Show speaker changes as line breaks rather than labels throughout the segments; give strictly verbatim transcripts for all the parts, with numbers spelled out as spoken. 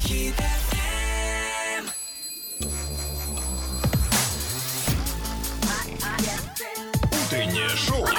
Утреннее шоу.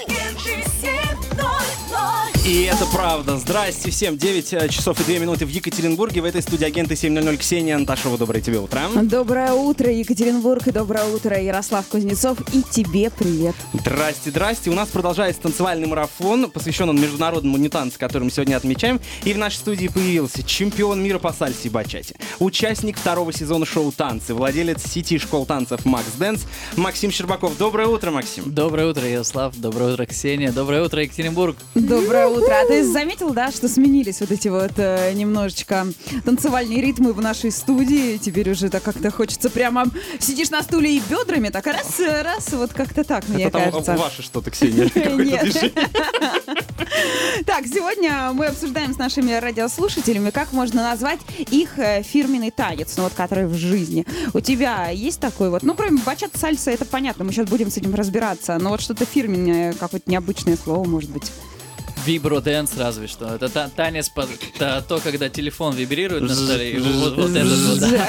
И это правда. Здрасте всем. девять часов и две минуты в Екатеринбурге. В этой студии агенты семь ноль ноль. Ксения Анташева. Доброе тебе утро.
Доброе утро, Екатеринбург. И доброе утро, Ярослав Кузнецов. И тебе привет.
Здрасте, здрасте. У нас продолжается танцевальный марафон, посвященный международному дню танца, который мы сегодня отмечаем. И в нашей студии появился чемпион мира по сальсе и бачате, участник второго сезона шоу «Танцы», владелец сети школ танцев «Макс Дэнс» Максим Щербаков. Доброе утро, Максим.
Доброе утро, Ярослав. Доброе утро, Ксения. Доброе утро, Екатеринбург.
Доброе утро. А ты заметил, да, что сменились вот эти вот э, немножечко танцевальные ритмы в нашей студии? Теперь уже так как-то хочется прямо сидишь на стуле и бедрами, так раз, раз, вот как-то так, мне
это
кажется.
Это ваше что-то, Ксения?
Нет. Так, сегодня мы обсуждаем с нашими радиослушателями, как можно назвать их фирменный танец, ну вот который в жизни. У тебя есть такой вот, ну кроме бачата, сальса, это понятно, мы сейчас будем с этим разбираться, но вот что-то фирменное, какое-то необычное слово, может быть.
Вибро-дэнс разве что. Это та- танец под та- то, когда телефон вибрирует на столе. И вот, вот это вот, да.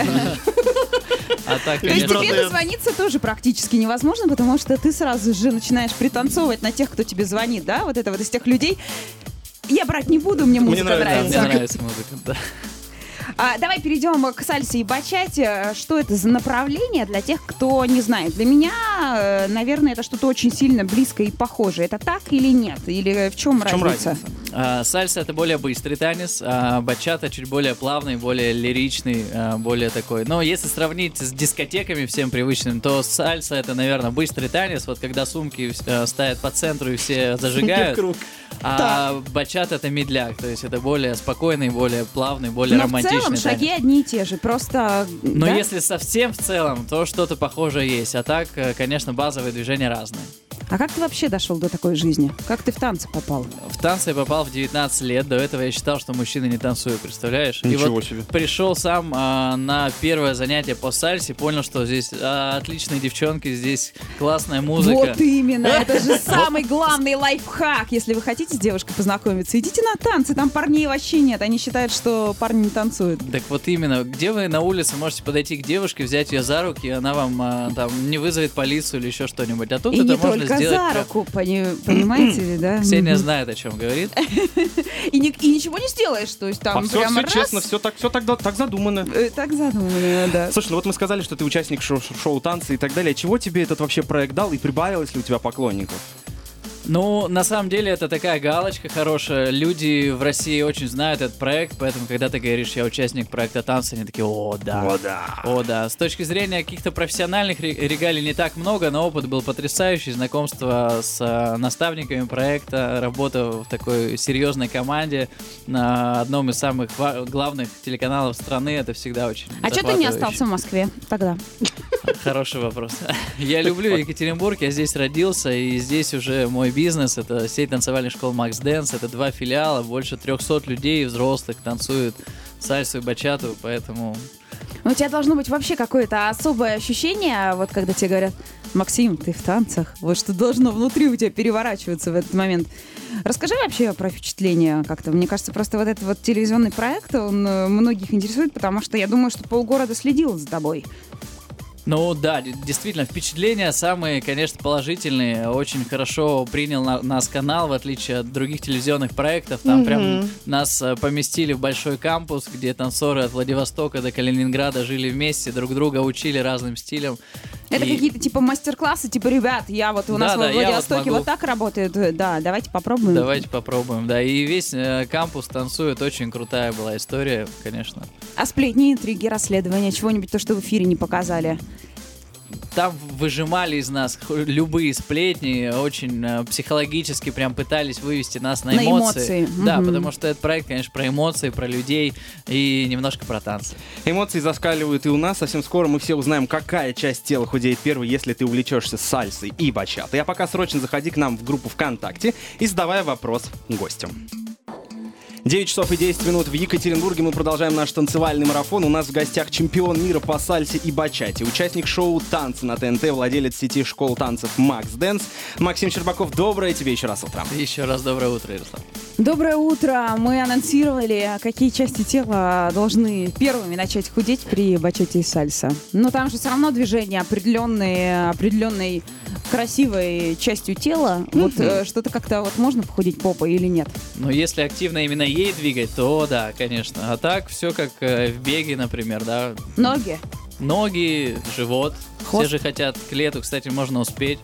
А так,
то есть
конечно,
тебе дозвониться тоже практически невозможно, потому что ты сразу же начинаешь пританцовывать на тех, кто тебе звонит, да? Вот это вот из тех людей. Я брать не буду, мне музыка
Мне нравится,
нравится.
мне нравится музыка, да.
А, давай перейдем к сальсе и бачате. Что это за направление для тех, кто не знает? Для меня, наверное, это что-то очень сильно близкое и похожее. Это так или нет? Или в чем,
В чем
разница?
разница?
А, сальса — это более быстрый танец, а бачата чуть более плавный, более лиричный, а, более такой. Но если сравнить с дискотеками всем привычным, то сальса — это, наверное, быстрый танец, вот когда сумки а, ставят по центру и все зажигают. А бачата — это медляк, то есть это более спокойный, более плавный, более
Но
романтичный
в целом
танец.
шаги одни и те же, просто...
Но
да?
если совсем в целом, то что-то похожее есть. А так, конечно, базовые движения разные.
А как ты вообще дошел до такой жизни? Как ты в танцы попал?
В танцы я попал в девятнадцать лет. До этого я считал, что мужчины не танцуют, представляешь?
Ничего
И вот
себе.
пришел сам а, на первое занятие по сальсе, понял, что здесь а, отличные девчонки, здесь классная музыка.
Вот именно, это же самый главный лайфхак. Если вы хотите с девушкой познакомиться, идите на танцы, там парней вообще нет. Они считают, что парни не танцуют.
Так вот именно, где вы на улице можете подойти к девушке, взять ее за руки, и она вам а, там не вызовет полицию или еще что-нибудь. А тут
И
это
не
можно
только
сделать.
за
прям-
руку, пони- понимаете ли, да?
Ксения
Мгм.
знает, о чем говорит.
И, ни- и ничего не сделаешь, то есть там
А все,
прямо
все
раз,
честно, все так, все так, да- так задумано.
э, так задумано, да.
Слушай, ну вот мы сказали, что ты участник шоу, шоу «Танцы» и так далее. Чего тебе этот вообще проект дал и прибавилось ли у тебя поклонников?
Ну, на самом деле, это такая галочка хорошая. Люди в России очень знают этот проект, поэтому, когда ты говоришь, я участник проекта «Танцы», они такие, о, да.
О, да.
О, да. С точки зрения каких-то профессиональных ре- регалий не так много, но опыт был потрясающий. Знакомство с э, наставниками проекта, работа в такой серьезной команде на одном из самых ва- главных телеканалов страны, это всегда очень
А что ты не
захватывающе.
остался в Москве тогда?
Хороший вопрос. Я люблю Екатеринбург, я здесь родился, и здесь уже мой бизнес. Это сеть танцевальных школ Макс Дэнс, это два филиала, больше трехсот людей взрослых танцуют сальсу и бачату, поэтому...
Ну, у тебя должно быть вообще какое-то особое ощущение, вот когда тебе говорят, Максим, ты в танцах, вот что должно внутри у тебя переворачиваться в этот момент. Расскажи вообще про впечатления как-то. Мне кажется, просто вот этот вот телевизионный проект, он э, многих интересует, потому что я думаю, что полгорода следил за тобой.
Ну да, д- действительно, впечатления самые, конечно, положительные. Очень хорошо принял на- нас канал, в отличие от других телевизионных проектов. Там
Мгм.
прям нас э, поместили в большой кампус, где танцоры от Владивостока до Калининграда жили вместе, друг друга учили разным стилям.
Это
И-
какие-то типа мастер-классы, типа, ребят, я вот у нас
Да, да,
в
я
Владивостоке
вот могу.
вот так работает, да, давайте попробуем.
Давайте попробуем, да. И весь э, кампус танцует. Очень крутая была история, конечно.
А сплетни, интриги, расследования, чего-нибудь, то, что в эфире не показали.
Там выжимали из нас х- любые сплетни, очень э, психологически прям пытались вывести нас на
На
эмоции.
эмоции,
Да,
мгм.
потому что этот проект, конечно, про эмоции, про людей и немножко про танцы.
Эмоции заскаливают и у нас. Совсем скоро мы все узнаем, какая часть тела худеет первой, если ты увлечешься сальсой и бачатой. А пока срочно заходи к нам в группу ВКонтакте и задавай вопрос гостям. девять часов и десять минут в Екатеринбурге. Мы продолжаем наш танцевальный марафон. У нас в гостях чемпион мира по сальсе и бачате, участник шоу «Танцы» на ТНТ, владелец сети школ танцев Макс Дэнс Максим Щербаков. Доброе тебе еще раз утро.
Еще раз доброе утро, Ярослав.
Доброе утро. Мы анонсировали, какие части тела должны первыми начать худеть при бачате и сальса. Но там же все равно движения определенные, определенной красивой частью тела. Mm-hmm. Вот э, что-то как-то вот можно похудеть попой или нет?
Ну, если активно именно ей двигать, то да, конечно. А так все как э, в беге, например, да.
Ноги?
Ноги, живот.
Хвост?
Все же хотят к лету, кстати, можно успеть.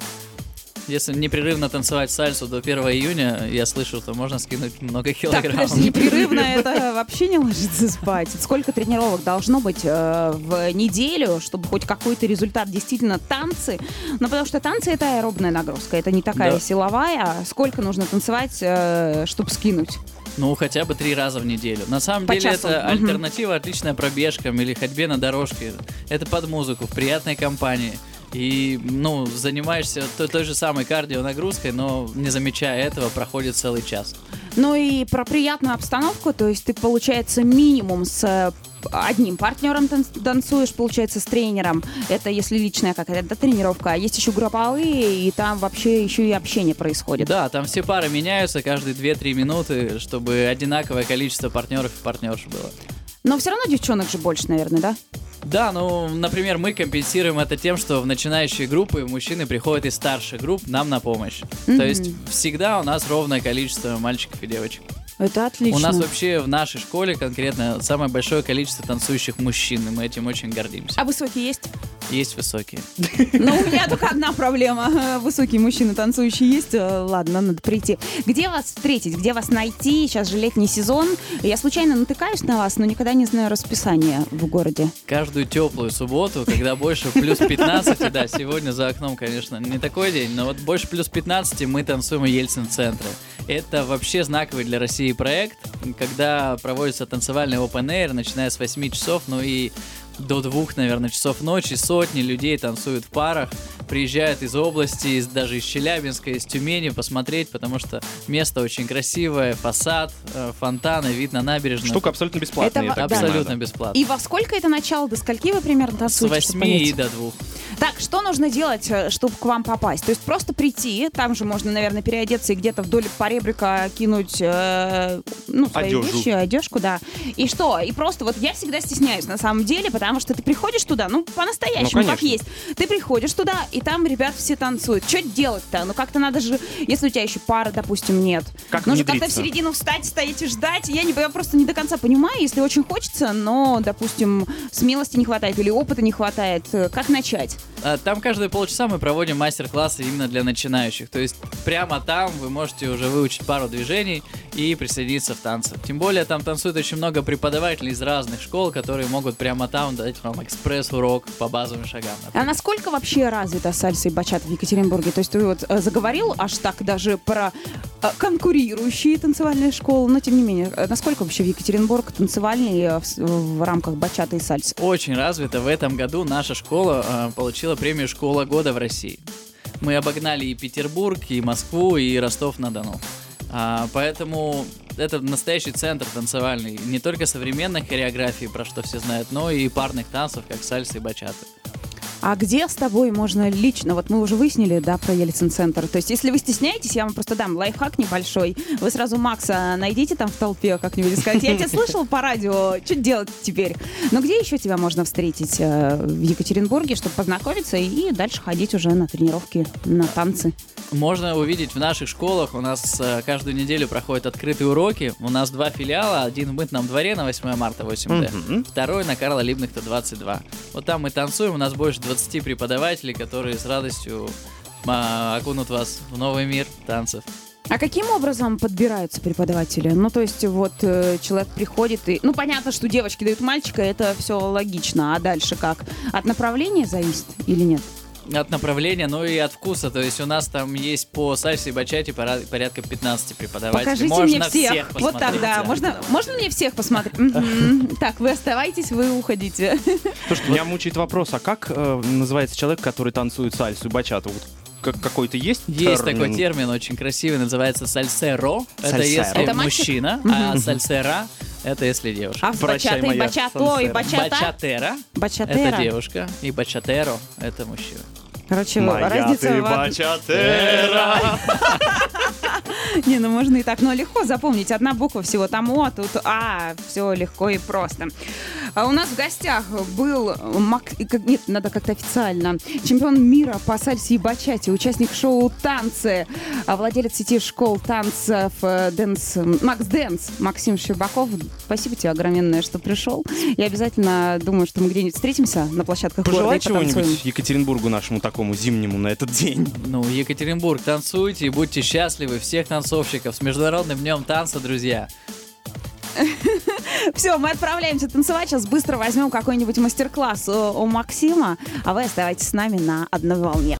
Если непрерывно танцевать сальсу до первого июня, я слышу, что можно скинуть много килограмм.
Так, подожди, непрерывно это вообще не ложится спать. Сколько тренировок должно быть э, в неделю, чтобы хоть какой-то результат? Действительно, танцы. Ну, потому что танцы — это аэробная нагрузка, это не такая
Да.
силовая. Сколько нужно танцевать, э, чтобы скинуть?
Ну, хотя бы три раза в неделю. На самом
По
деле
часу.
это
Мгм.
альтернатива отличная пробежкам или ходьбе на дорожке. Это под музыку, в приятной компании. И, ну, занимаешься той, той же самой кардионагрузкой, но не замечая этого, проходит целый час.
Ну и про приятную обстановку, то есть ты, получается, минимум с э, одним партнером тан- танцуешь, получается, с тренером. Это если личная какая-то тренировка. А есть еще групповые, и там вообще еще и общение происходит.
Да, там все пары меняются каждые две-три минуты, чтобы одинаковое количество партнеров и партнерш было.
Но все равно девчонок же больше, наверное, да?
Да, ну, например, мы компенсируем это тем, что в начинающие группы мужчины приходят из старших групп нам на помощь.
Мгм.
То есть всегда у нас ровное количество мальчиков и девочек.
Это отлично.
У нас вообще в нашей школе конкретно самое большое количество танцующих мужчин, и мы этим очень гордимся.
А высокие есть?
Есть высокие.
Ну, у меня только одна проблема. Высокие мужчины танцующие есть. Э, Ладно, надо прийти. Где вас встретить? Где вас найти? Сейчас же летний сезон. Я случайно натыкаюсь на вас, но никогда не знаю расписание в городе.
Каждую теплую субботу, когда больше плюс пятнадцать, да, сегодня за окном, конечно, не такой день, но вот больше плюс пятнадцать мы танцуем в Ельцин-центре. Это вообще знаковый для России проект, когда проводится танцевальный open air, начиная с восьми часов, ну и до двух, наверное, часов ночи. Сотни людей танцуют в парах, приезжают из области, из, даже из Челябинска, из Тюмени посмотреть, потому что место очень красивое, фасад, э, фонтаны, вид на набережную.
Штука абсолютно бесплатная,
Это
я так
да.
понимаю,
Абсолютно
да.
бесплатно.
И во сколько это начало? До скольки вы примерно
С
танцуете? чтобы
восьми
понять?
и до двух.
Так, что нужно делать, э, чтобы к вам попасть? То есть просто прийти, там же можно, наверное, переодеться и где-то вдоль поребрика кинуть э, ну, свои
Одежу.
вещи, одежку, да. И что? И просто вот я всегда стесняюсь на самом деле, потому что ты приходишь туда, ну, по-настоящему,
Ну,
как
конечно.
есть. Ты приходишь туда, и там ребят все танцуют. Что делать-то? Ну, как-то надо же, если у тебя еще пары, допустим, нет.
Как
Нужно как-то в
внедриться?
середину встать, стоять и ждать. Я, не, я просто не до конца понимаю, если очень хочется, но, допустим, смелости не хватает или опыта не хватает. Э, Как начать?
А, Там каждые полчаса мы проводим мастер-классы именно для начинающих. То есть прямо там вы можете уже выучить пару движений и присоединиться в танцы. Тем более там танцует очень много преподавателей из разных школ, которые могут прямо там дать вам экспресс-урок по базовым шагам.
А насколько вообще развита сальса и бачата в Екатеринбурге? То есть ты вот э, заговорил аж так даже про э, конкурирующие танцевальные школы, но тем не менее, э, насколько вообще в Екатеринбург танцевальный э, в, с- в рамках бачаты и сальсы?
Очень развито. В этом году наша школа э, получила премию «Школа года» в России. Мы обогнали и Петербург, и Москву, и Ростов-на-Дону. А, поэтому это настоящий центр танцевальный. Не только современной хореографии, про что все знают, но и парных танцев, как сальса и бачата.
А где с тобой можно лично? Вот мы уже выяснили, да, про Ельцин-центр. То есть, если вы стесняетесь, я вам просто дам лайфхак небольшой. Вы сразу Макса найдите там в толпе как-нибудь и скажете: я тебя слышал по радио, что делать теперь? Но где еще тебя можно встретить э, в Екатеринбурге, чтобы познакомиться и дальше ходить уже на тренировки, на танцы?
Можно увидеть в наших школах. У нас э, каждую неделю проходят открытые уроки. У нас два филиала. Один в Мытном дворе на восьмое марта восемь дэ.
Мгм.
Второй на Карла Либкнехта двадцать два. Вот там мы танцуем. У нас больше двадцати преподавателей, которые с радостью а, окунут вас в новый мир танцев.
А каким образом подбираются преподаватели? Ну, то есть, вот э, человек приходит и... Ну, понятно, что девочки дают мальчика, это все логично. А дальше как? От направления зависит или нет?
От направления, ну и от вкуса. То есть у нас там есть по сальсе и бачате пора- порядка пятнадцати преподавателей.
Покажите
Можно
мне всех. Вот так,
посмотреть,
да. Можно, можно мне всех посмотреть? Мгм. Так, вы оставайтесь, вы уходите.
Слушайте, меня мучает вопрос, а как э, называется человек, который танцует сальсу и бачату? Вот как- какой-то есть
Есть
термин?
такой термин, очень красивый, называется сальсеро. Это
Сальсеро.
если
Это мальчик?
мужчина, а сальсера это если девушка.
А с
Прощай,
бачатой,
моя
бачато и
сансера.
бачата?
Бачатера это
Бачатера.
девушка, и бачатеро это мужчина.
Короче,
Моя
разница
ты
в...
бачатера.
Не, ну можно и так, но легко запомнить. Одна буква всего там О, тут А. Все легко и просто. А у нас в гостях был, Мак... нет, надо как-то официально, чемпион мира по сальсе и бачате, участник шоу «Танцы», а владелец сети школ танцев Дэнс, Макс Дэнс, Максим Щербаков. Спасибо тебе огромное, что пришел. Я обязательно думаю, что мы где-нибудь встретимся на площадках города
Пожелай
и потанцуем.
чего-нибудь Екатеринбургу нашему такому зимнему на этот день.
Ну, Екатеринбург, танцуйте и будьте счастливы. Всех танцовщиков с Международным днем танца, друзья.
Все, мы отправляемся танцевать. Сейчас быстро возьмем какой-нибудь мастер-класс у, у Максима. А вы оставайтесь с нами на одной волне.